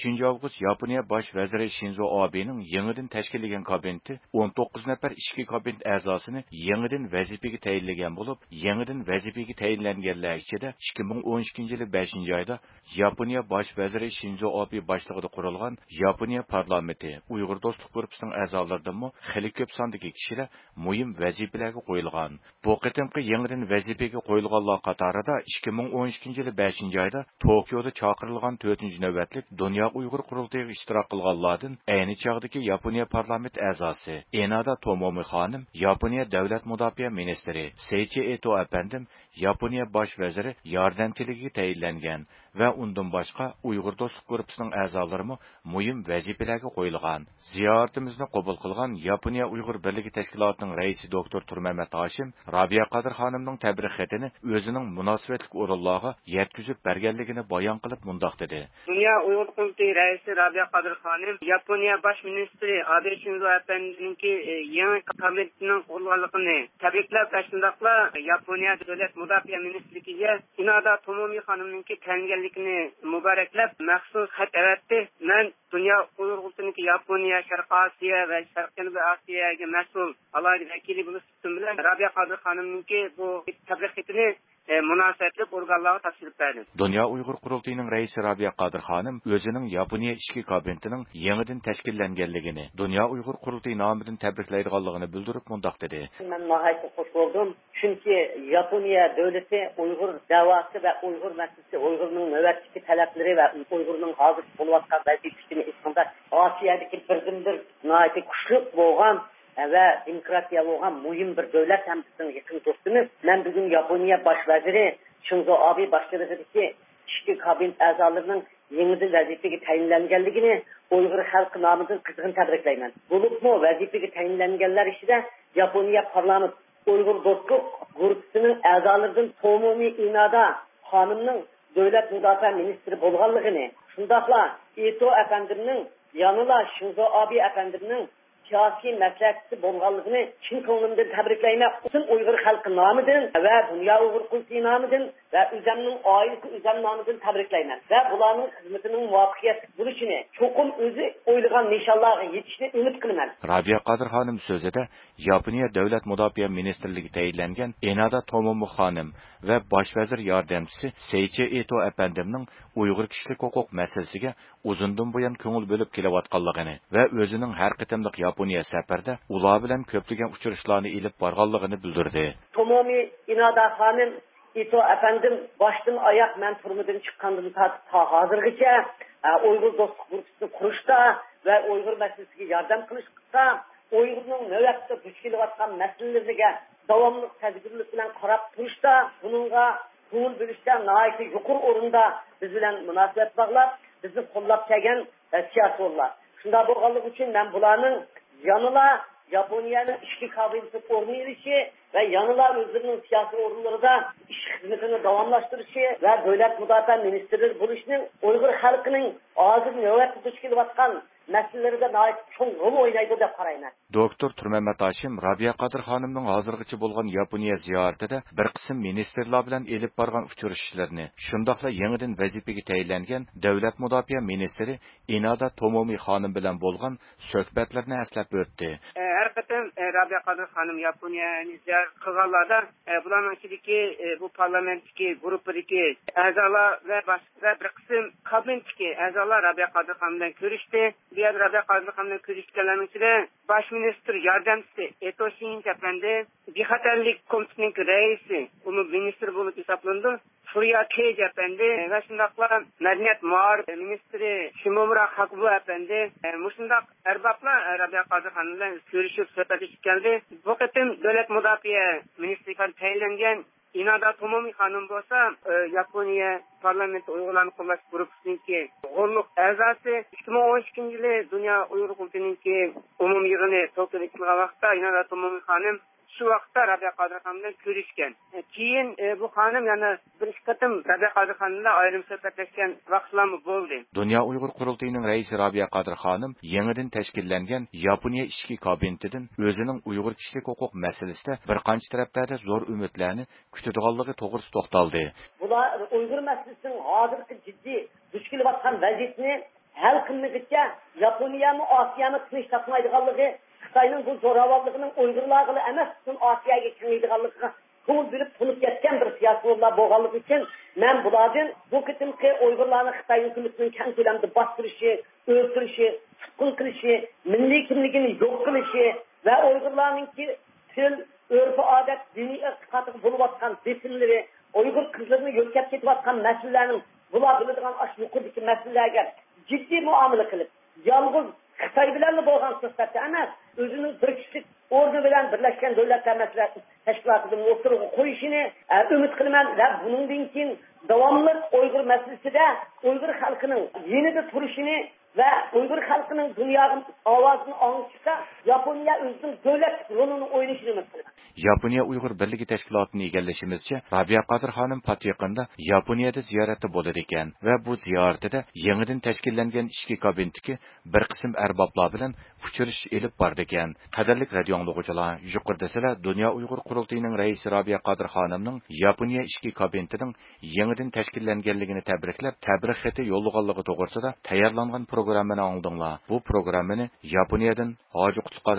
3 avgust Yaponiya bosh vaziri Shinzo Abening yangidan tashkillangan kabineti 19 nafar ishki kabinet a'zosini yangidan vazifaga tayinlagan bo'lib, yangidan vazifaga tayinlanganlar ichida 2012 yil 5-oyda Yaponiya bosh vaziri Shinzo Abe boshlig'ida qurilgan Yaponiya parlamenti Uyg'ur do'stlik guruhining a'zolaridan xili ko'p sondagi kishilar muhim vazifalarga qo'yilgan. Bu qitimqi yangidan vazifaga qo'yilganlar qatorida 2012 yil 5-oyda Tokioda chaqirilgan 4-navbatlik Dunyo Uyg'ur qurultayiga ishtirok qilganlardan ayni chog'dagi Yaponiya parlament a'zosi Enada Tomomi xonim, Yaponiya davlat mudofaa ministri Seichi Eto apandim Yaponiya bosh vaziri yordamchiligiga tayinlangan va undan boshqa Uyg'ur do'stlik guruhining a'zolari muhim vazifalarga qo'yilgan. Ziyoratimizni qabul qilgan Yaponiya Uyg'ur birligi tashkilotining raisi doktor Turmamat Hashim Rabiya Qadir xonimning tabrik xatini o'zining munosabatli o'rinlarga yetkazib berganligini bayon qilib mundoq dedi. Dünya Uyg'ur qurultayi raisi Rabiya Qadir xonim Yaponiya bosh ministri Abe Shinzo Abe'ninki yangi kabinetining qurulganligini tabriklab, shundaqla Yaponiya davlat mudofaa ministrligiga Inada Tomomi xonimninki tayinlanganligini muboraklab maxsus xat avatdi. Men Dünya Uyg'ur qurultayiniki Yaponiya, Sharq Osiyo va Sharq Janubiy Osiyoga mas'ul alohida vakili bo'lib bilan Rabiya Qadir xonimninki bu tabrik xatini munosabatli organlarga topshirib berdi. Dünya Uyg'ur qurultayining raisi Rabiya Qadir xonim o'zining Yaponiya ishki kabinetining yangidan tashkillanganligini, Dünya Uyg'ur qurultayi nomidan tabriklaydiganligini bildirib mundoq dedi. Men nihoyatda xush bo'ldim, chunki Yaponiya davlati Uyg'ur da'vosi va Uyg'ur masalasi, Uyg'urning navbatdagi talablari va Uyg'urning hozir bo'layotgan vazifasini ismida Osiyodagi birdan-bir nihoyatda kuchli bo'lgan ve demokratiya bo'lgan muhim bir davlat ham bizning yaqin do'stimiz. Men bugun Yaponiya bosh vaziri Shinzo Abe boshchiligidagi ishki kabinet a'zolarining yangidan vazifaga tayinlanganligini Uyg'ur xalqi nomidan qizg'in tabriklayman. Bo'libmi vazifaga tayinlanganlar ichida Yaponiya parlament Uyg'ur do'stlik guruhining a'zolaridan Tomomi Inada xonimning davlat mudofaa ministri bo'lganligini, shundaqla Eto afandimning yanıla Shinzo Abe afandimning siyosiy maslahatchisi bo'lganligini chin ko'nglimdan tabriklayman. Butun Uyg'ur xalqi nomidan va Dunyo Uyg'ur qurultayi nomidan va o'zimning oilasi o'zim nomidan tabriklayman. Va bularning xizmatining muvaffaqiyatli bo'lishini, cho'qim o'zi o'ylagan nishonlarga yetishni umid qilaman. Rabiya Qadir xonim so'zida Yaponiya davlat mudofaa ministrligi tayinlangan Enada Tomomi xonim va bosh vazir yordamchisi Seichi Eto apandimning Uyg'ur kishilik huquq masalasiga uzundan buyon ko'ngil bo'lib kelayotganligini va o'zining har qitimliq Yaponiya safarda ular bilan ko'plagan uchrashuvlarni ilib borganligini bildirdi. Tomomi Inada xonim Eto apandim boshdan oyoq men turmadan chiqqandan ta hozirgacha Uyg'ur do'stlik guruhini qurishda va Uyg'ur masalasiga yordam qilishda Uyg'urning navbatda duch kelayotgan masalalariga davomli tadbirlik bilan qarab turishda buningga ko'ngil bo'lishda nihoyatda yuqori o'rinda biz bilan munosabat bog'lab bizni qo'llab kelgan siyosatchilar. Shunda bo'lganligi uchun men bularning yanıla Yaponiyaning ishki kabineti o'rni ilishi va yanıla o'zlarining siyosiy o'rinlarida ish xizmatini davomlashtirishi va davlat mudofaa ministrlari bo'lishning Uyg'ur xalqining hozir navbatda duch kelayotgan masalalarida nihoyat cho'ng rol o'ynaydi deb qarayman. Doktor Turmamat Hashim Rabiya Qadir xonimning hozirgacha bo'lgan Yaponiya ziyoratida bir qism ministerlar bilan elib borgan uchrashuvlarni, shundaqla yangidan vazifaga tayinlangan davlat mudofaa ministri Inada Tomomi xonim bilan bo'lgan suhbatlarni eslab o'tdi. Har qatam Rabiya Qadir xonim Yaponiyani ziyorat qilganlarda bularning ichidagi bu parlamentdagi guruhdagi a'zolar va boshqa bir qism kabinetdagi a'zolar Rabiya Qadir xonim bilan ko'rishdi. Rabiya Qadir xonim bilan ko'rishganlarning ichida bosh ministr yordamchisi Eto Shinzo Abe, bexatarlik komitetining raisi, uni ministr bo'lib hisoblandi. Fuya Tej Efendi ve şundakla Medeniyet Muharip Ministri Shimomura Hakubu Efendi mushundaq erbaplar Rabiya Qadir xonim bilan görüşüp sohbet edip geldi. Bu qitim davlat mudofaa ministrligiga tayinlangan Inada Tomomi xonim bo'lsa Yaponiya parlamenti Uyg'urlarni qo'llash guruhininki g'urluq a'zosi 2012 yili Dunyo Uyg'ur qurultayininki umumiy yig'ini Tokioda o'tkazilgan vaqtda Inada Tomomi xonim şu vaqtda Rabiya Qadir xonim bilan ko'rishgan. Keyin bu xonim yana bir qatim Rabiya Qadir xonim bilan ayrim suhbatlashgan vaqtlarmi bo'ldi. Dunyo Uyg'ur qurultayining raisi Rabiya Qadir xonim yangidan tashkillangan Yaponiya ishki kabinetidan o'zining Uyg'ur kishilik huquq masalasida bir qancha taraflarda zo'r umidlarni kutadiganligi to'g'risida to'xtaldi. Bular Uyg'ur masalasining hozirgi jiddiy duch kelayotgan vaziyatni hal qilmaguncha Yaponiyami Osiyoni tinch topmaydiganligi, Xitoyning bu zo'ravonligining Uyg'urlarga emas, butun Osiyoga kengaydiganligiga ko'ngil berib tunib ketgan bir siyosatchilar bo'lganligi uchun men bulardan bu qitimqi Uyg'urlarni Xitoy hukumatining keng ko'lamda bostirishi, o'ldirishi, tutqun qilishi, milliy kimligini yo'q qilishi va Uyg'urlarningki til, urf-odat, diniy iqtisodiy bo'layotgan bitimlari, Uyg'ur qizlarini yo'qotib ketayotgan masalalarning bular biladigan ash yuqoridagi masalalarga jiddiy muomala qilib, yolg'iz Xitoy bilan bo'lgan suhbatda emas, o'zining bir kuchlik ordu bilan Birleşken Devletler Teşkilatı'nın o'tirib qo'yishini umid qilaman va buningdan keyin davomli Uyg'ur masalasida Uyg'ur xalqining yenida turishini va Uyg'ur xalqining dunyoga ovozini olishda Yaponiya o'zining davlat rolini o'ynashini umid qilaman. Yaponiya Uyg'ur birligi tashkilotini egallashimizcha, Rabia Qodir xonim Patyaqinda Yaponiyada ziyoratda bo'ladi ekan va bu ziyoratida yangidan tashkillangan ishki kabinetdagi bir qism arboblar bilan uchrashish elib bordi ekan. Qadrli radio anglag'uvchilar, yuqorida sizlar Dunyo Uyg'ur qurultiyining raisi Rabia Qodir xonimning Yaponiya ishki kabinetining yangidan tashkillanganligini tabriklab, tabrik xati yo'llaganligi to'g'risida tayyorlangan programmani angladinglar. Bu programmani Yaponiyadan Hoji Qutlug'